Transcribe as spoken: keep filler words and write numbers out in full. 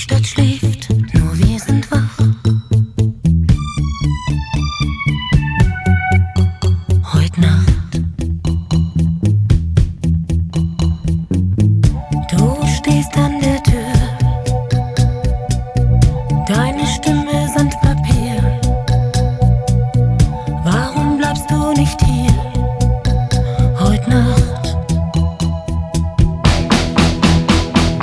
Stadt schläft, nur wir sind wach. Heute Nacht. Du stehst an der Tür, deine Stimme Sandpapier. Warum bleibst du nicht hier?